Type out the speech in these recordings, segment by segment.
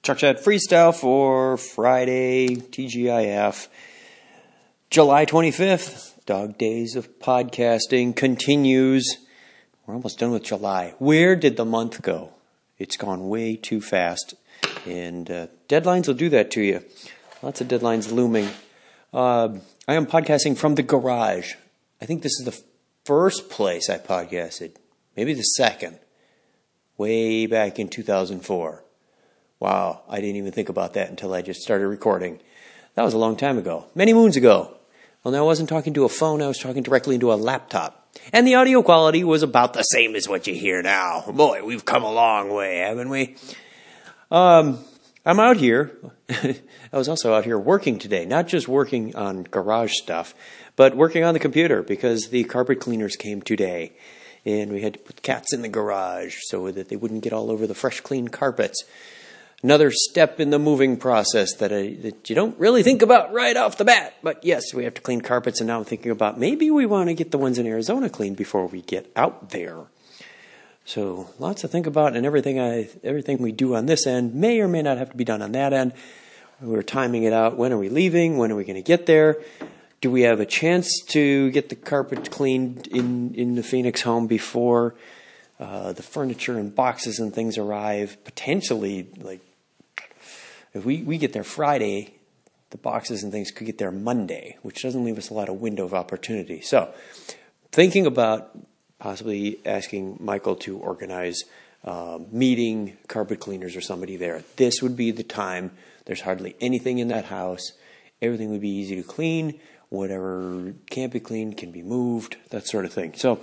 Chuck Chat Freestyle for Friday, TGIF, July 25th. Dog Days of Podcasting continues. We're almost done with July. Where did the month go? It's gone way too fast. And deadlines will do that to you. Lots of deadlines looming. I am podcasting from the garage. I think this is the first place I podcasted. Maybe the second. Way back in 2004. Wow, I didn't even think about that until I just started recording. That was a long time ago. Many moons ago. Well, now I wasn't talking to a phone. I was talking directly into a laptop. And the audio quality was about the same as what you hear now. Boy, we've come a long way, haven't we? I'm out here. I was also out here working today. Not just working on garage stuff, but working on the computer because the carpet cleaners came today. And we had to put cats in the garage so that they wouldn't get all over the fresh, clean carpets. Another step in the moving process that you don't really think about right off the bat. But yes, we have to clean carpets, and now I'm thinking about maybe we want to get the ones in Arizona cleaned before we get out there. So lots to think about, and everything we do on this end may or may not have to be done on that end. We're timing it out. When are we leaving? When are we going to get there? Do we have a chance to get the carpet cleaned in the Phoenix home before the furniture and boxes and things arrive? Potentially, like, if we get there Friday, the boxes and things could get there Monday, which doesn't leave us a lot of window of opportunity. So, thinking about possibly asking Michael to organize meeting carpet cleaners or somebody there. This would be the time. There's hardly anything in that house. Everything would be easy to clean. Whatever can't be cleaned can be moved, that sort of thing. So,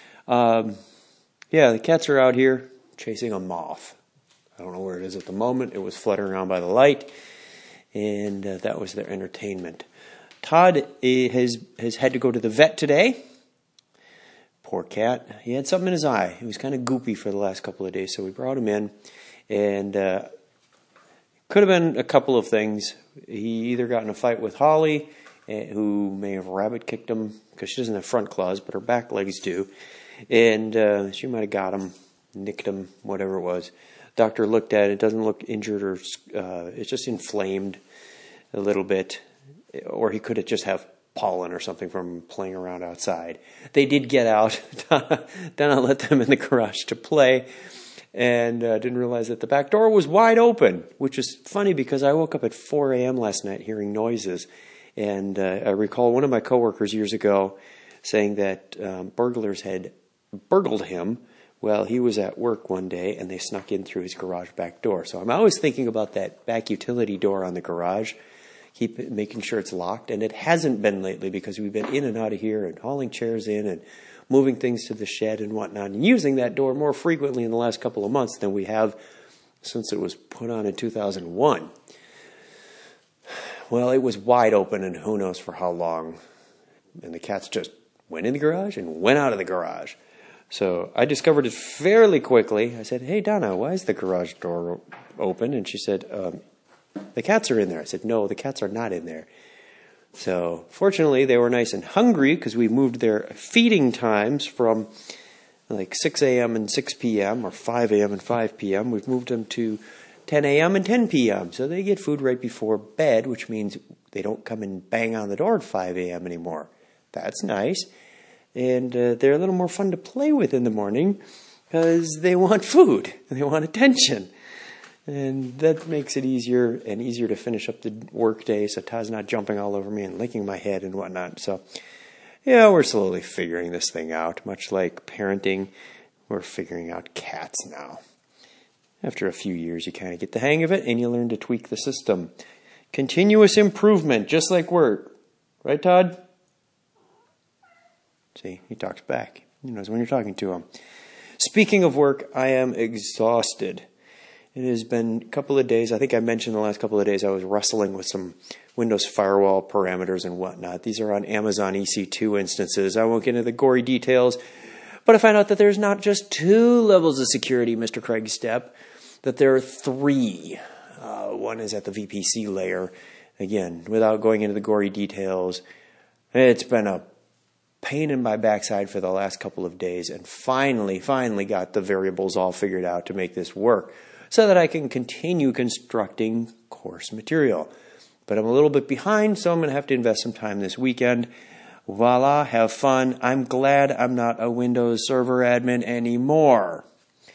the cats are out here chasing a moth. I don't know where it is at the moment. It was fluttering around by the light, and that was their entertainment. Todd has had to go to the vet today. Poor cat. He had something in his eye. He was kind of goopy for the last couple of days, so we brought him in, and could have been a couple of things. He either got in a fight with Holly, who may have rabbit kicked him, because she doesn't have front claws, but her back legs do. And she might have got him, nicked him, whatever it was. Doctor looked at it. It doesn't look injured or it's just inflamed a little bit. Or he could have just have pollen or something from playing around outside. They did get out. Then I let them in the garage to play. And didn't realize that the back door was wide open, which is funny because I woke up at 4 a.m. last night hearing noises. And I recall one of my coworkers years ago saying that burglars had burgled him while he was at work one day, and they snuck in through his garage back door. So I'm always thinking about that back utility door on the garage, making sure it's locked. And it hasn't been lately because we've been in and out of here and hauling chairs in and moving things to the shed and whatnot, and using that door more frequently in the last couple of months than we have since it was put on in 2001. Well, it was wide open, and who knows for how long. And the cats just went in the garage and went out of the garage. So I discovered it fairly quickly. I said, "Hey, Donna, why is the garage door open?" And she said, "The cats are in there." I said, "No, the cats are not in there." So fortunately, they were nice and hungry because we moved their feeding times from like 6 a.m. and 6 p.m. or 5 a.m. and 5 p.m. We've moved them to 10 a.m. and 10 p.m. So they get food right before bed, which means they don't come and bang on the door at 5 a.m. anymore. That's nice. And they're a little more fun to play with in the morning because they want food and they want attention. And that makes it easier and easier to finish up the work day so Todd's not jumping all over me and licking my head and whatnot. So, yeah, we're slowly figuring this thing out. Much like parenting, we're figuring out cats now. After a few years, you kind of get the hang of it and you learn to tweak the system. Continuous improvement, just like work. Right, Todd? See, he talks back. He knows when you're talking to him. Speaking of work, I am exhausted. It has been a couple of days. I think I mentioned the last couple of days I was wrestling with some Windows firewall parameters and whatnot. These are on Amazon EC2 instances. I won't get into the gory details, but I found out that there's not just 2 levels of security, Mr. Craig Stepp, that there are 3. One is at the VPC layer. Again, without going into the gory details, it's been a pain in my backside for the last couple of days, and finally got the variables all figured out to make this work. so that I can continue constructing course material. But I'm a little bit behind, so I'm going to have to invest some time this weekend. Voila, have fun. I'm glad I'm not a Windows Server admin anymore.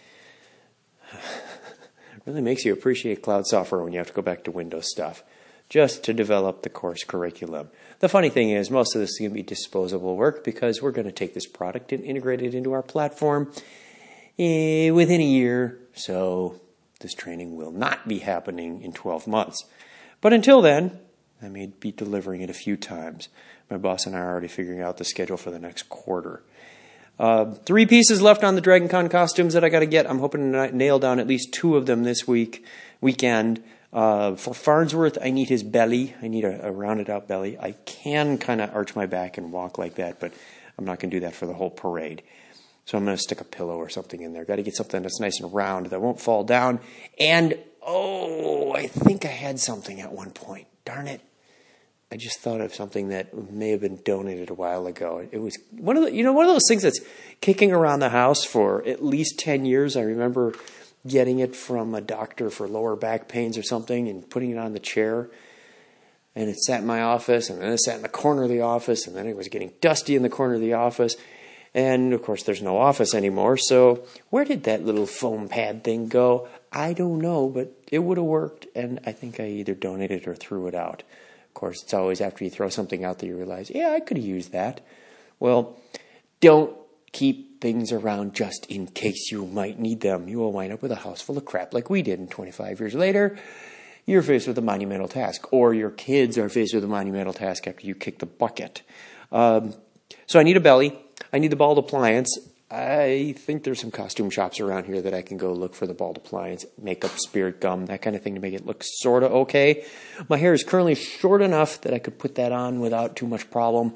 Really makes you appreciate cloud software when you have to go back to Windows stuff, just to develop the course curriculum. The funny thing is, most of this is going to be disposable work because we're going to take this product and integrate it into our platform within a year. So this training will not be happening in 12 months. But until then, I may be delivering it a few times. My boss and I are already figuring out the schedule for the next quarter. 3 pieces left on the Dragon Con costumes that I got to get. I'm hoping to nail down at least 2 of them this weekend. For Farnsworth, I need his belly. I need a rounded out belly. I can kind of arch my back and walk like that, but I'm not going to do that for the whole parade. So I'm going to stick a pillow or something in there. Got to get something that's nice and round that won't fall down. And, I think I had something at one point. Darn it. I just thought of something that may have been donated a while ago. It was one of those things that's kicking around the house for at least 10 years. I remember getting it from a doctor for lower back pains or something and putting it on the chair. And it sat in my office, and then it sat in the corner of the office, and then it was getting dusty in the corner of the office. And, of course, there's no office anymore. So where did that little foam pad thing go? I don't know, but it would have worked. And I think I either donated it or threw it out. Of course, it's always after you throw something out that you realize, yeah, I could have used that. Well, don't keep things around just in case you might need them. You will wind up with a house full of crap like we did, and 25 years later, you're faced with a monumental task. Or your kids are faced with a monumental task after you kick the bucket. So I need a belly. I need the bald appliance. I think there's some costume shops around here that I can go look for the bald appliance, makeup, spirit gum, that kind of thing to make it look sort of okay. My hair is currently short enough that I could put that on without too much problem.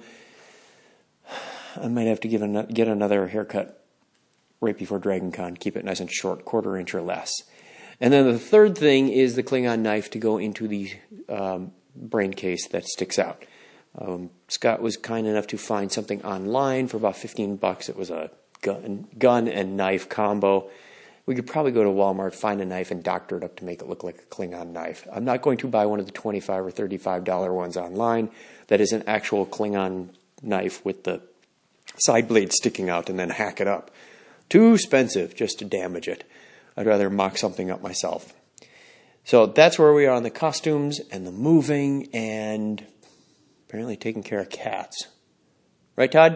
I might have to get another haircut right before Dragon Con, keep it nice and short, 1/4 inch or less. And then the third thing is the Klingon knife to go into the brain case that sticks out. Scott was kind enough to find something online for about $15. It was a gun and knife combo. We could probably go to Walmart, find a knife, and doctor it up to make it look like a Klingon knife. I'm not going to buy one of the $25 or $35 ones online that is an actual Klingon knife with the side blade sticking out and then hack it up. Too expensive just to damage it. I'd rather mock something up myself. So that's where we are on the costumes and the moving and apparently taking care of cats. Right, Todd?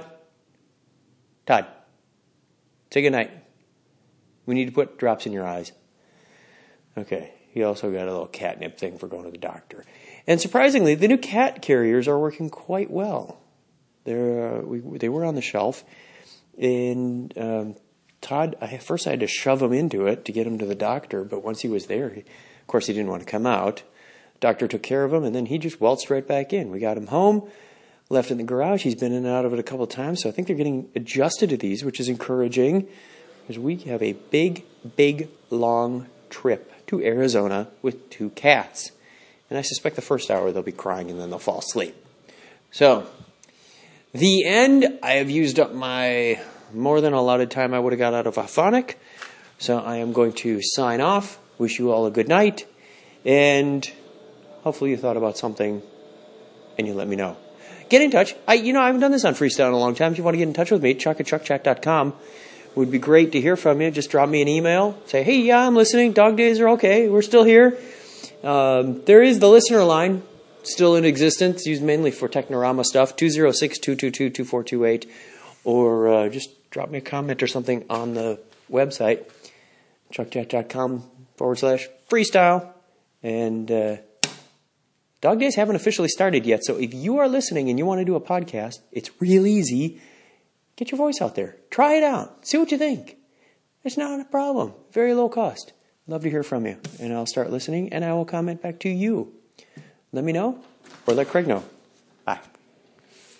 Todd, say goodnight. We need to put drops in your eyes. Okay, he also got a little catnip thing for going to the doctor. And surprisingly, the new cat carriers are working quite well. They were on the shelf, and Todd, first I had to shove him into it to get him to the doctor, but once he was there, of course he didn't want to come out. Doctor took care of him, and then he just waltzed right back in. We got him home, left in the garage. He's been in and out of it a couple of times, so I think they're getting adjusted to these, which is encouraging, because we have a big, long trip to Arizona with 2 cats. And I suspect the first hour they'll be crying, and then they'll fall asleep. So, the end. I have used up my more than allotted time I would have got out of Auphonic. So I am going to sign off. Wish you all a good night. And hopefully you thought about something and you let me know. Get in touch. I haven't done this on Freestyle in a long time. If you want to get in touch with me, chuck@chuckchat.com. Would be great to hear from you. Just drop me an email. Say, hey, yeah, I'm listening. Dog days are okay. We're still here. There is the listener line still in existence, used mainly for Technorama stuff, 206-222-2428. Or just drop me a comment or something on the website, chuckchat.com/freestyle. And Dog Days haven't officially started yet, so if you are listening and you want to do a podcast, it's real easy. Get your voice out there. Try it out. See what you think. It's not a problem. Very low cost. Love to hear from you. And I'll start listening, and I will comment back to you. Let me know, or let Craig know.